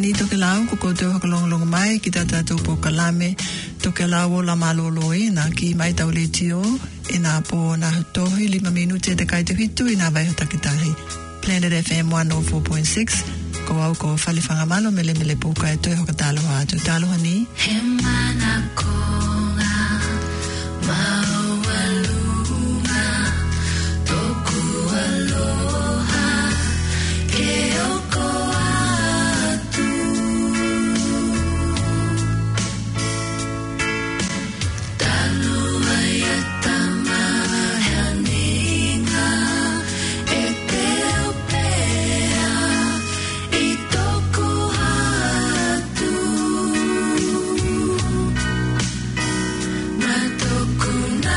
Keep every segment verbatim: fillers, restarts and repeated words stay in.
hani to ke lau ko ko te hakalong long mai ki tata to po kalame to ke lau la malolo e na ki mai tau le tio e na po na to he lima minute de kai te hitu ina vai hota ki tahi Planet F M one oh four point six ko au ko fali fanga malo mele mele po ka to hakatalo ha to talo hani he mana ko nga mawalunga toku aloha ke oko atu talo ayatama haninga e te opea i toku atu ma toku na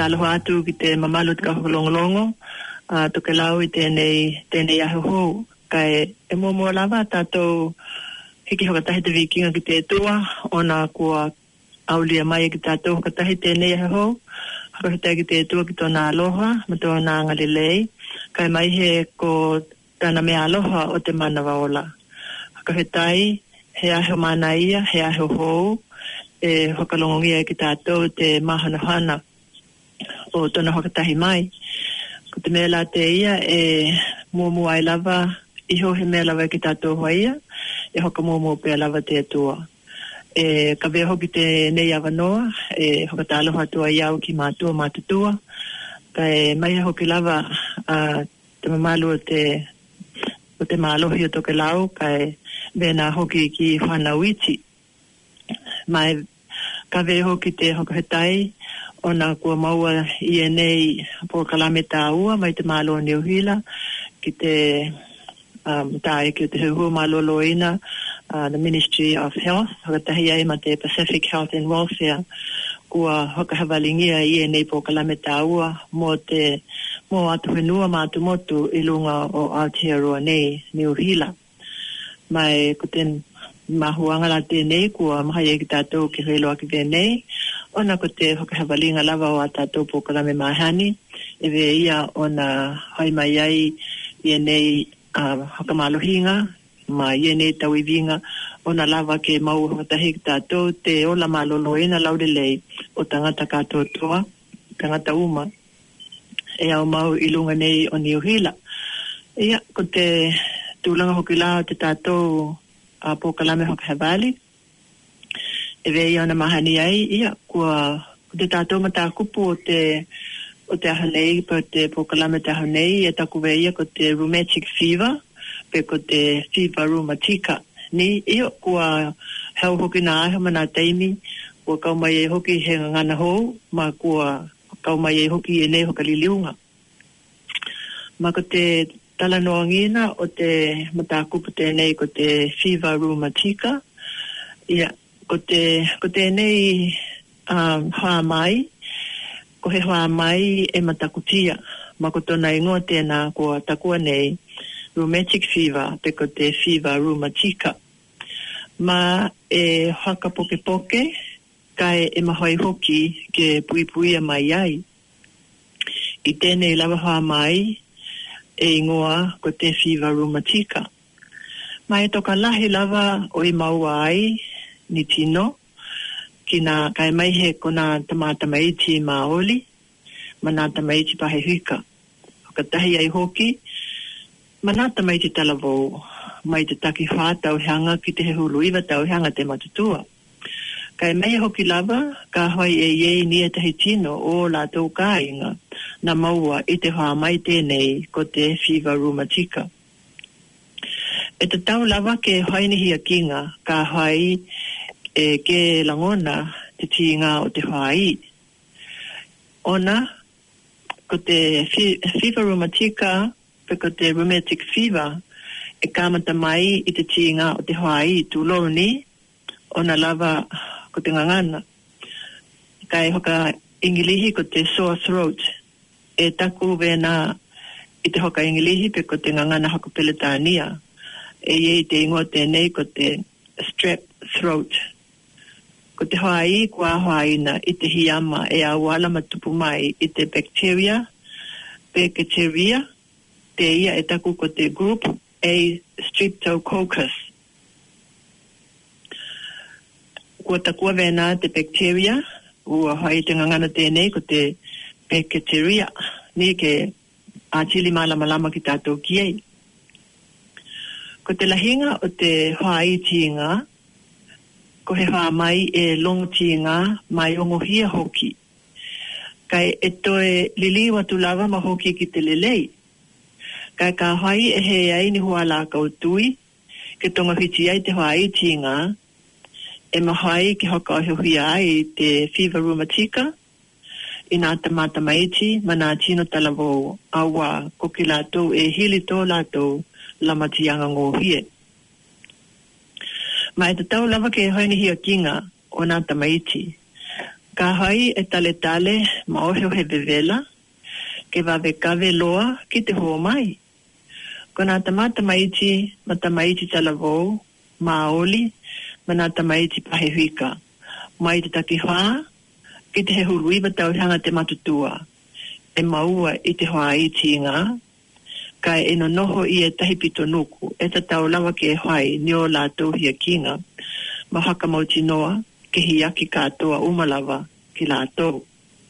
taloha atu ki te mamalu te kahokolongolongo, uh, to ke lau i tēnei, tēnei aho hou. Kai e mua mua lava tātou hiki hokatahi te vikinga ki te tua, ona kua aulia mai ki tātou hokatahi tēnei aho hou, hokatahi ki te tua ki tōna aloha, ma tōna ngalilei, kai mai he ko tāna mea aloha o te mana waola. Hokatahi, he aho mana ia, he aho hou, e hokalongongia ki tātou te mahanahana o tōna hokatahi mai. Ko te mea la te ia e mua mua ai lava, iho he mea lava ki tātou hoa ia, e hoka mua mua pēr lava te atua. E ka vea hoki te nei awanoa, e hoka tā aloha tua iau ki mātua mātutua, ka e mai hoki lava uh, te mamalu o te, o te mālohi o toke lau, ka e vena hoki ki whana witi. Mai ka vea hoki te hoka hetai, ona kua maua i e nei po kalame tā ua, mai te mālo New Hila, ki te um, tā e ki te huhu mālolo ina, uh, the Ministry of Health, hakatahi ai ma te Pacific Health and Welfare, kua hoka hawalingia i e nei po kalame tā ua, mo te, mo atu whenua mātu motu i lunga o Aotearoa nei, New Hila. Mai ko te mahuanga la tēnei, kua mahai e ki tātou ki wheloa ki vēnei, ona ko te hoka hawalinga lava o a tātou po kalame mahani, e we ia ona hai mai ai i e nei uh, hoka malohinga, ma i e nei tau i vinga, ona lava ke mau hokatahi ki tātou te ola maloloina laurelei o tangata kātou toa, tangata uma, e au mau i lunga nei o New Hila. Ia, ko te tūlanga hoki lao te tātou a po kalame hoka hawali, e wei ona mahani ai, ia, kua te tātou mata kupu o te o te ahanei, po te po kalame te ahanei, e taku wei ia ko te rheumatic fever, pe ko te fever rheumatica. Ni, ia, kua hau hoki nā aho mana teimi, kua kau mai e hoki he ngana hou, ma kua kau mai e hoki e nei hoka liliunga. Ma ko te talanoangina o te mata kupu te nei ko te fever rheumatica, ia, ko te, ko te nei um, hoa mai, ko he hoa mai e matakutia, ma ko tona ingoa tēnā kua takua nei rheumatic fever, pe ko te fever rheumatica. Ma e haka poke poke, kai e mahoi hoki ke pui pui mai ai. I tēnei lava hoa mai, e ingoa ko te fever rheumatica. Ma e toka lahi lava o i maua ai, ni tino, ki nā kai mai he ko nā tamata maiti maoli, ma nā tamaiti pahe hika. Hoka tahi ai hoki, ma nā tamaiti talavou, mai te taki whā tau hanga ki te he hulu iwa tau hanga te matutua. Kai mai hoki lava, ka hoi e iei ni e tahi tino o la tau kāinga, na maua i te whā mai tēnei ko te fever rheumatica. E te tau lava ke hoi ni hia kinga, ka hoi e ke langona te tinga o te whai. Ona, ko te fever rheumatica, pe ko te rheumatic fever, e kāmata mai i te tinga o te whai tūloni, ona lava ko te ngangana. Kai hoka ingilihi ko te sore throat, e taku vena i te hoka ingilihi pe ko te ngangana hako peletania, e iei te ingoa tēnei ko te strep throat. Ko te haai kua haina i te hiama e awala matupu mai i te bacteria, bacteria, te ia e taku ko te group A Streptococcus. Kua takua vena te bacteria, ua hai te ngangana tēnei ko te bacteria, ni ke ātili malama lama ki tātou ki ei. Ko te lahinga o te haai tinga, ko he wha mai e longo tinga mai ongo hia hoki. Kai e toe lili watu lava ma hoki ki te lelei. Kai ka hai e he ai ni hua la kautui, ke tonga hiti ai te haai tinga, e mahai ki hoka o hia ai te fever rheumatica, i nā tamata maiti, ma nā tino talavou, awa ko ki lātou e hili tō lātou lamatianga ngō hie. Ma e te tau lava ke hoini hia kinga o nā tamaiti, Ka hai e tale tale ma ohe he vevela, ke wawe kawe loa ki te hoa mai. Ko nā tamata maiti, ma tamaiti talavou, ma oli, ma nā tamaiti pahe huika. Mai te taki whaa, ki te he huruiwa tauhanga te matutua. E maua i te hoa i tinga, kai e no noho i e tahi pito nuku, e ta tau lawa ke e whai ni o lātou hia kinga, ma haka mauti noa, ke hiaki katoa umalawa ki lātou.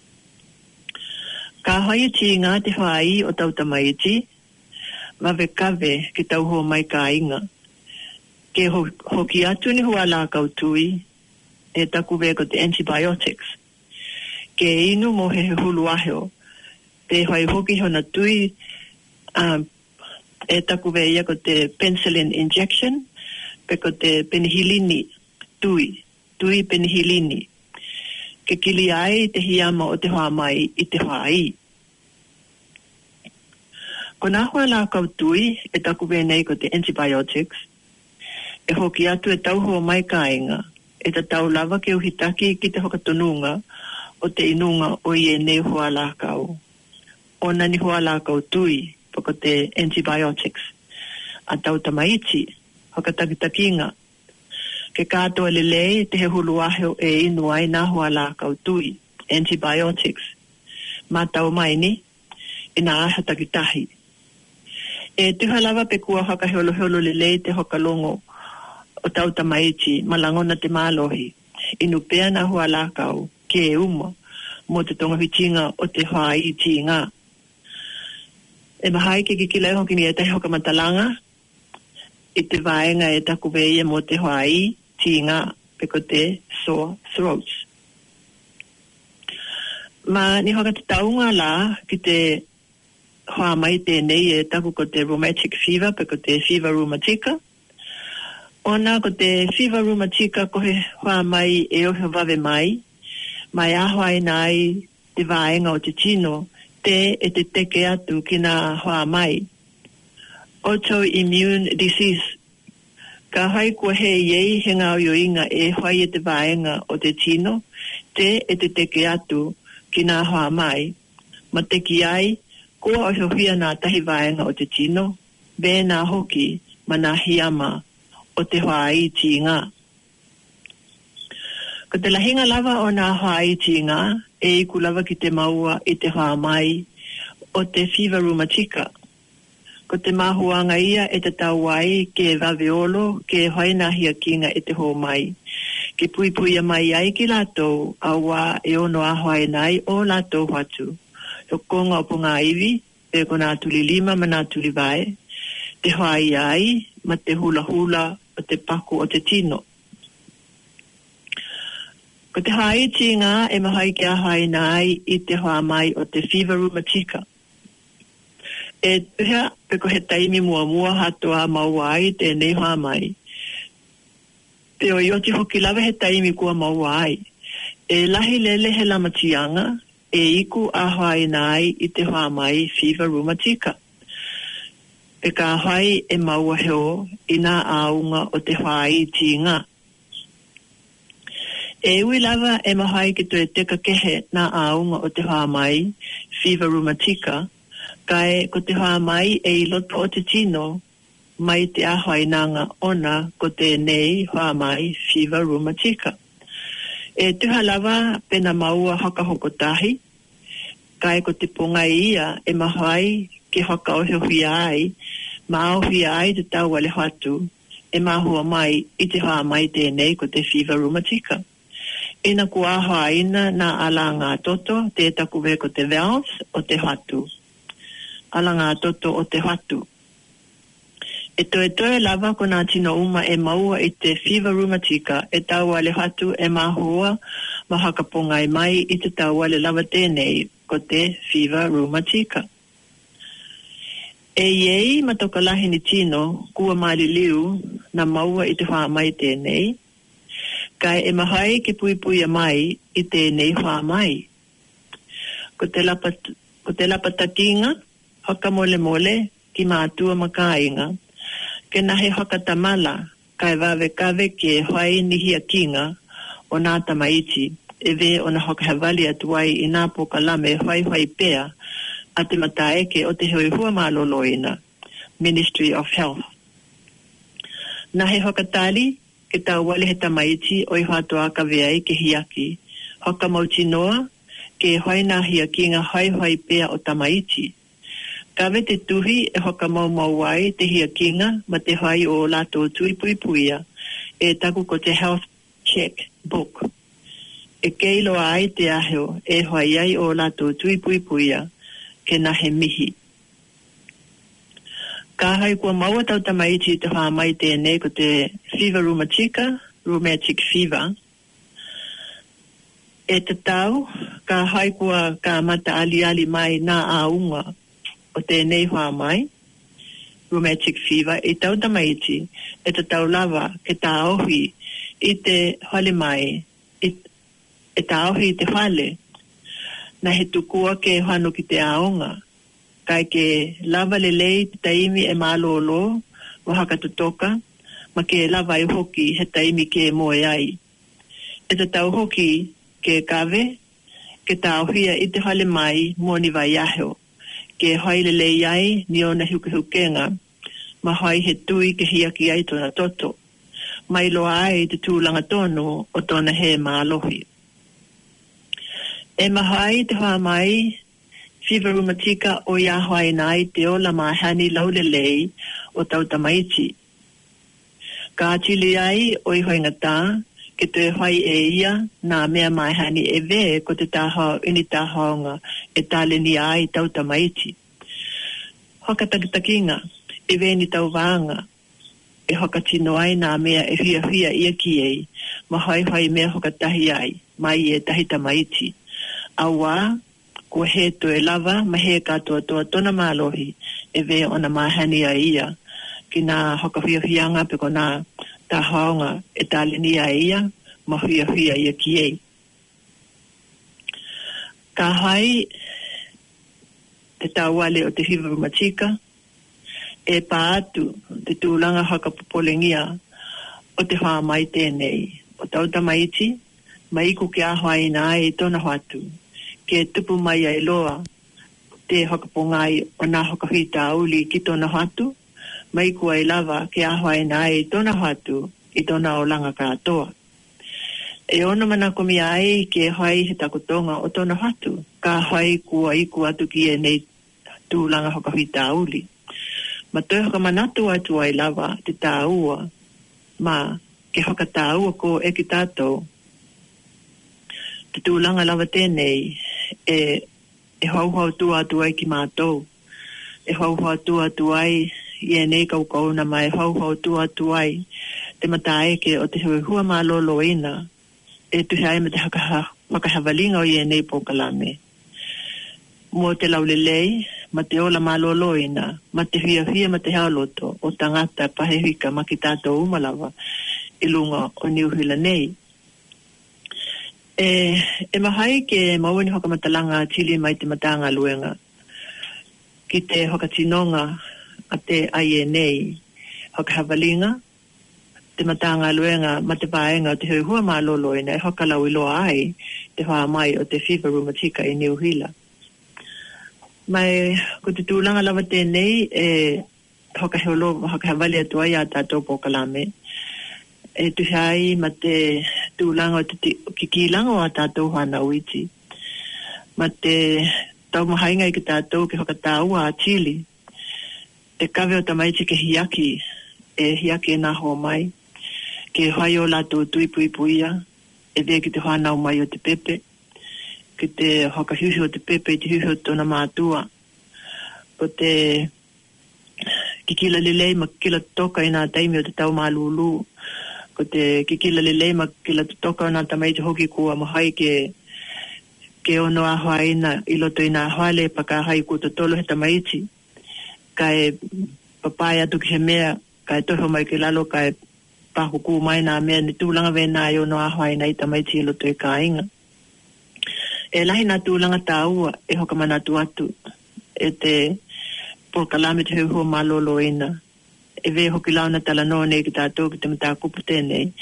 Ka hoi tinga te whai o tau tamaiti, wawe kawe ki tau hoa mai ka inga. Ke ho, hoki atu ni hua la kautui, e taku veko te antibiotics. Ke inu mo he hulu aheo, te hoi hoki hona tui, um, e taku vea ko te penicillin injection, pe ko te penihilini tui, tui penihilini. Ke kili ai te hiama o te hoa mai i te hoa ai. Ko nā hoa la kautui, e taku vea nei ko te antibiotics, e hoki atu e tau hoa mai ka inga, e ta tau lava ke uhitaki ki te hokatonunga o te inunga o i e nei hoa la kau. O nani hoa la kautui, pako te antibiotics. A tau tamaiti, hokatakitakinga. Ke kātoa lelei te he hulu aheo e inu ai nā hoa la kautui, antibiotics. Mā tau mai ni, e nā aha takitahi. E tuha lava pe kua haka heolo heolo lelei te hokalongo o tau tamaiti, malangona te mālohi. Inu pea nā hoa la kau, ke e uma, mo te tonga hitinga o te hoa i tinga. E mahai ke kikilai hoki ni e tahi hoka matalanga, i te vaenga e taku veia mo te hoa i tinga, peko te sore throats. Ma ni hoka te taunga la ki te hoa mai tēnei e taku ko te rheumatic fever, peko te fever rheumatica. Ona ko te fever rheumatica ko he hoa mai e ohe wawe mai, mai ahoi nai te vaenga o te tino, te e te teke atu ki nā hoa mai. Autoimmune disease. Ka hai kua he iei he ngā oioinga e hoi e te vaenga o te tino, te e te teke atu ki nā hoa mai. Ma te ki ai, kua o hiohia nā tahi vaenga o te tino, be nā hoki ma nā hiama o te hoa i tinga. Ko te lahinga lava o nā hoa i tinga, e iku lava ki te maua i te hoa mai o te fever rheumatica. Ko te mahuanga ia e te tau ai ke waweolo ke hoina hia kinga e te hoa mai. Ke pui pui a mai ai ki lātou a wā e ono a hoai nai o lātou watu. O konga o punga iwi, e ko nā tuli lima ma nā tuli vai, te hoai ai ma te hula hula o te paku o te tino. Ko te hae tinga e mahai ki a hae nai i te hoa mai o te fever rheumatica. E tuhea pe ko he taimi mua mua hatoa maua ai te nei hoa mai. Pe o ioti hoki lawe he taimi kua maua ai. E lahi lele he lamatianga e iku a hae nai i te hoa mai fever rheumatica. Pe ka hae e maua heo i nā aunga o te hae tinga. E ui lava e mahai ki tu e teka kehe nā aunga o te hoa mai, fever rheumatica, kai ko te hoa mai e i loto o te tino, mai te ahainanga ona ko te nei hoa mai, fever rheumatica. E tuha lava pena maua haka hokotahi, kai ko te ponga ia e mahai ki haka o hui ai, ma au hui ai te tau ale hatu, e mahua mai i te hoa mai te nei ko te fever rheumatica. Ina kua haina na ala ngā toto, te taku ve ko te valves o te hatu. Ala ngā toto o te hatu. E toe toe lava ko nā tino uma e maua i te fever rheumatica, e tau ale hatu e mahua ma hakapongai mai i te tau ale lava tēnei ko te fever rheumatica. E iei matoka lahi ni tino, kua maali liu na maua i te hoa mai tēnei, kai e mahai ke pui pui a mai i te nei hoa mai. Ko te lapa, ko te lapa takinga, haka mole mole ki mātua makainga, ke nahe haka tamala, kai wawe kawe ke hoai nihi a kinga o nā tamaiti e ve ona hoka havali atuai i nā po kalame whai whai pea a te mataeke o te hoi hua maloloina, Ministry of Health. Na he hoka tali, ke tau wale he tamaiti o i hatoa ka veai ke hiaki, hoka mauti noa, ke hoi nā hiaki ngā hoi hoi pea o tamaiti. Ka ve te tuhi e hoka mau mau wai te hiakinga ma te hoi o lato tui pui puia, e taku ko te Health Check Book. E keilo ai te aheo e hoi ai o lato tui pui puia, ke na he mihi. Ka hai kua maua tau tamaiti te wha mai tēnei ko te fever rheumatica, rheumatic fever. E te tau, ka hai kua ka mata ali ali mai nā aunga o tēnei wha mai, rheumatic fever, e tau tamaiti, e te tau lava ke tā ohi i te hale mai, e, e tā ohi i te hale, na he tukua ke hano ki te aonga. Kai ke lava lelei te taimi e malolo, o haka tutoka, ma ke lava i hoki he taimi ke moe ai. E te tau hoki ke kave, ke tauhia i te hale mai moni vai aheo, ke hoi lelei ai ni ona huke hukenga, ma hoi he tui ke hiaki ai tona toto, mai loa ai te tūlanga tonu o tona he maalohi. E mahai te hoa mai, fever rheumatica o ia hoai nai te ola mahani laulelei o tau tamaiti. Ka atili ai o i hoi ngata, ke te hoi e ia nā mea mahani e ve ko te taha ini tahaonga e tāleni ai tau tamaiti. Hoka takitakinga, e ve ni tau vanga, e hoka tino ai nā mea e hia hia ia ki ei, ma hoi hoi mea hoka tahi ai, mai e tahi tamaiti. Awa, ko he to e lava, ma he katoa toa tona malohi, e ve ona mahani a ia, ki nā hoka hia hianga pe ko nā tahaonga e tāleni a ia, ma hia hia ia ki ei. Ka hai, te tauale o te fever rheumatica, e pa atu te tūlanga haka popolengia o te wha mai tēnei, o tau tamaiti, mai iku ke ahoi nā e tona whatu, ke tupu mai ai loa, te hakapongai o nā hakawhita auli ki tona whatu, mai iku ai lava ke ahoi nā e tona whatu, i tona o langa katoa. E ono mana komi ai ke hoi he takotonga o tona whatu, ka hoi kua iku atu ki e nei tūlanga hakawhita auli. Ma toi hoka manatu atu ai lava te tāua, ma ke hoka tāua ko e ki tātou, te tūlanga lava tēnei, e, e hauhau tu atu ai ki mātou, e hauhau tu atu ai i e nei kau kauna, ma e hauhau tu atu ai te mataeke o te hui hua malolo ina, e tuhi ai me te haka, whakahavalinga o i e nei pōkalame. Mo te laulelei, ma te ola malolo ina, ma te hia hia ma te haoloto o tangata pahewika ma ki tātou umalawa i lunga o Niuhila nei. E, e mahai ke mauani hoka matalanga tili mai te matanga luenga ki te hoka tinonga a te aie nei hoka havalinga, te matanga luenga ma te paenga o te hui hua malolo ina e hoka lau iloa ai te hoa mai o te fever rheumatica i Niuhila. Mai, ko te tūlanga lawa tēnei, e hoka heolo, hoka hawali atua i a tātou pōkalame. E tuhi ai ma te tūlanga o te kikilanga o a tātou hana uiti. Ma te tau mahainga i ki tātou ke hoka tāua a Chile. Te kawe o tamaiti ke hiaki, e hiaki e nā hoa mai. Ke hoi o lātou tui pui puia, e vea ki te hana o mai o te pepe. Ki te hoka hiuhi o te pepe i te hiuhi o tona mātua. Ko te kikila lelei ma kila toka i nā taimi o te tau mālulu. Ko te kikila lelei ma kila toka o nā tamaiti hoki kua mahai ke ke ono a haina i loto i nā hale pakahai kua totolo he tamaiti. Kai papai atu ki he mea, kai toho mai ke lalo, kai pahuku mai nā mea ni tūlanga vena i ono a haina i tamaiti i loto i ka inga. E lahi nā tūlanga tāua e hoka manatu atu e te pōkalame te heuhua malolo ina. E ve hoki launa tala no nei ki tātou ki te mata kupu tēnei.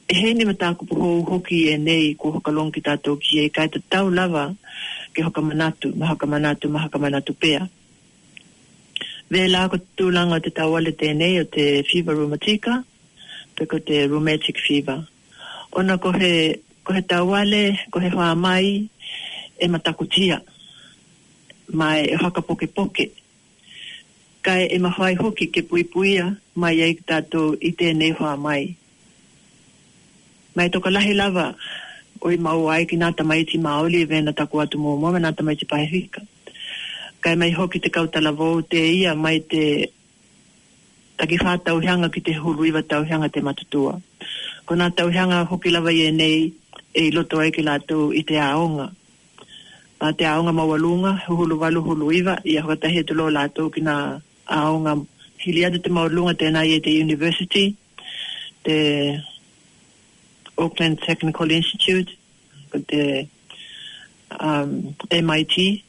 e he ni mataku po hoki e nei ko hokalong ki tātou ki e kai te tau lava ke hoka manatu, mahaka manatu, mahaka manatu pea. Vela ko tūlanga o te tauale tēnei o te fever rheumatica, pe ko te rheumatic fever. Ona ko he, ko he tauale, ko he hoa mai, e matakutia, mai e haka poke poke. Kai e mawhai hoki ke pui puia, mai ai tātou i tēnei hoa mai. Mai toka lahi lava, oi mau ai ki nā tamaiti maoli e vena taku atu mō mō, nā tamaiti pahewika. Kai mai hoki te kautala vō te ia, mai te taki whā tauhianga ki te huluiwa tauhianga te matutua. Ko nā tauhianga hoki lava i e nei, e loto ai ki lātou i te aonga. A te aonga mawalunga, hulu walu huluiwa, i a hokatahi e tulo lātou ki nā aonga hiliada te mawalunga tēnā i e te university, te Auckland Technical Institute, the um, M I T.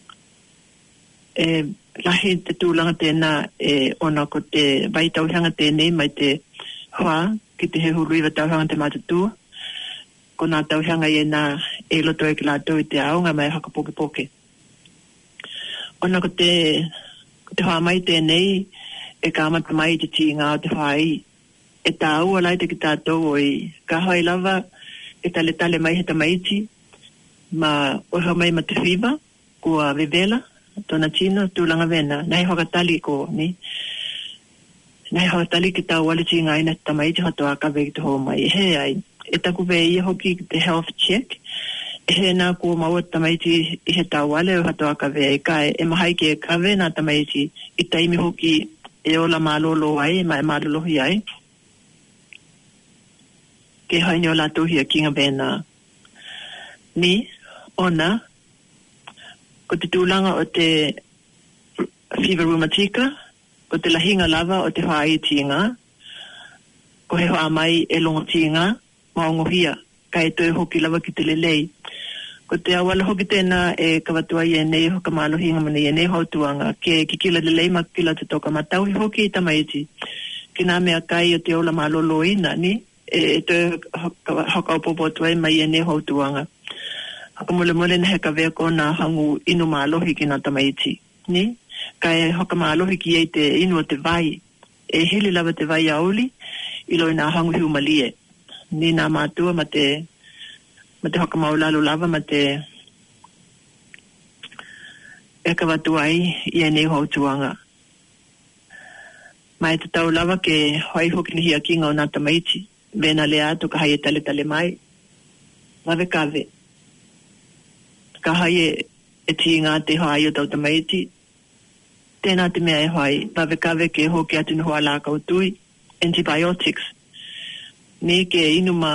E lahi te tūlanga tēnā e ona ko te vai tauhanga tēnei mai te hoa ki te he huruiwa tauhanga te matatua. Ko nā tauhanga i e nā e loto e ki lātou i te aonga mai haka poke poke. Ona ko te, ko te hoa mai tēnei e ka amata mai te ti ngā o te hoa i. E tā ua lai te ki tātou oi ka hoi lava e tale tale mai he tamaiti ma oha mai ma te whiwa kua vevela tōna tino tūlanga vena nahi hokatali ko ni nahi hokatali ki tā wale ti ngai na tamaiti hatoa ka veki te hoa mai he ai e taku ve ia hoki te health check e he nā kua maua tamaiti i he tā wale o hatoa ka ve e kai e mahai ke e ka ve nā tamaiti i taimi hoki e ola malolo ai ma e malolo hi ai ke hainyo la tuhia kinga bena. Ni, ona, ko te tūlanga o te fever rheumatica, ko te lahinga lava o te whaai tinga, ko he hoa mai e longo tinga, maongohia, ka e toi hoki lava ki te lelei. Ko te awala hoki tēnā e kawatua i e nei hoka malohinga mani i e nei hautuanga, ke kikila lelei ma kila te toka matauhi hoki i tamaiti. Ki nā mea kai o te ola malolo ina, ni, e te haka opopo tuai mai e ne hautuanga. Haka mole mole na heka vea ko nā hangu inu mālohi ki nā tamaiti. Ni? Ka e haka mālohi ki ei te inu o te vai. E hili lava te vai auli, ilo i nā hangu hiu malie. Ni nā mātua ma te, ma te haka maulalu lava ma te e ka watuai i e ne hautuanga. Mai te tau lava ke hoi hoki ni hia kinga o nā tamaiti. Vena lea to ka haie tale tale mai. Mawe kawe. Ka haie e ti ngā te haai o tau tamaiti. Tēnā te mea e haai. Mawe kawe ke hoki atu nuhua la kautui. Antibiotics. Ni ke inu ma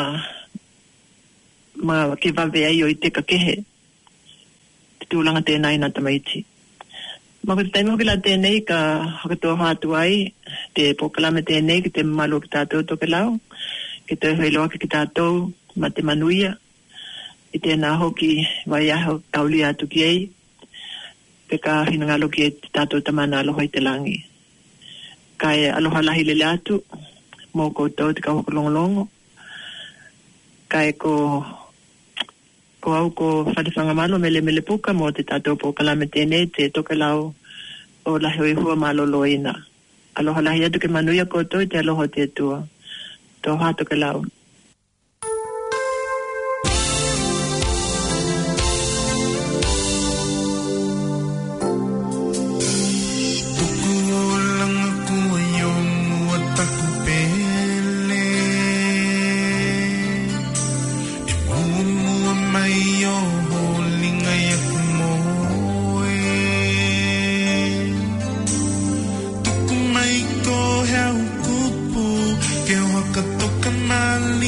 ma ke wawe ai o i te ka kehe. Te tūlanga tēnā i nā tamaiti. Ma ko te taimi hoki la tēnei ka hakatua hātu ai. Te pokalame tēnei ki te malu ki tātou toke lau. Ki te hoi loa ki tātou ma te manuia. I tēnā hoki vai aho kauli atu ki ei. Pe ka hina ngalo ki e tātou tamana aloha i te langi. Ka e aloha lahi lele atu. Mō koutou te ka hokolongolongo. Ka e ko ko au ko whatiwhanga malo mele mele puka mō te tātou pokalame tēnei te toke lau o lahi oi hua malolo ina. Aloha lahi atu ke manuia koutou te aloha te tua. Tō hātu ke lau. Ke waka toka mali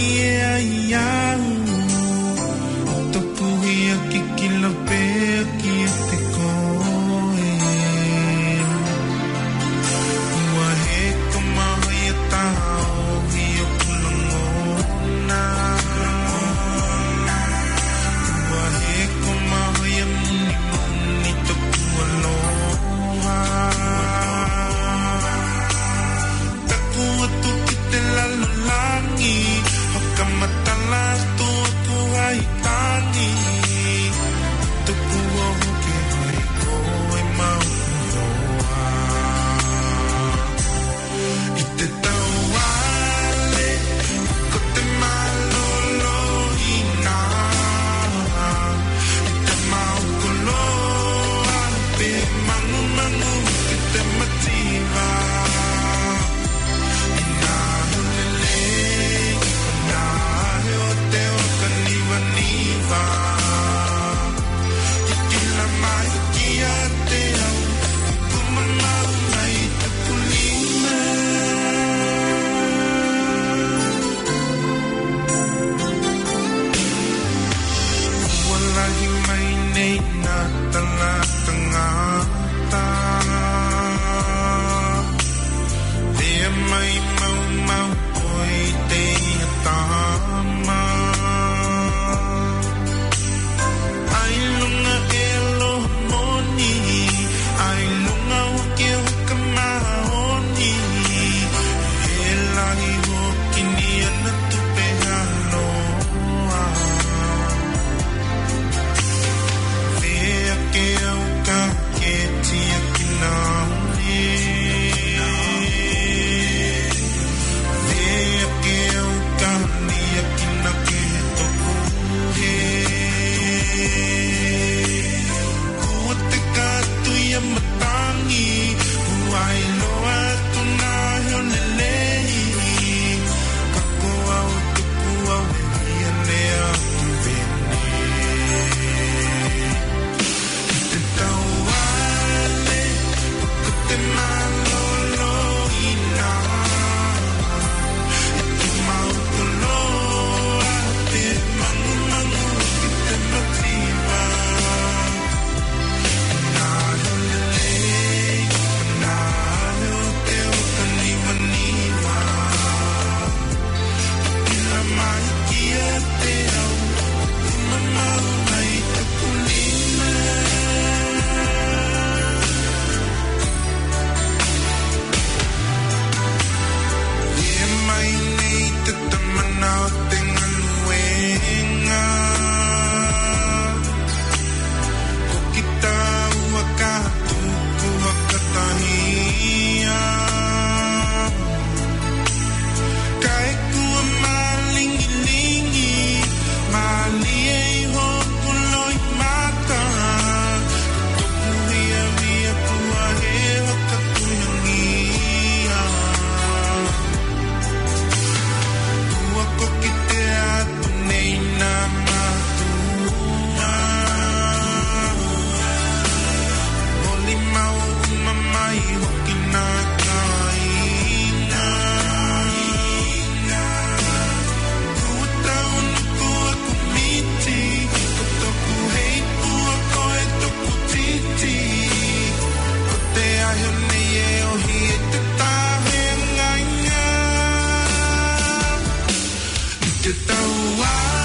Get the wild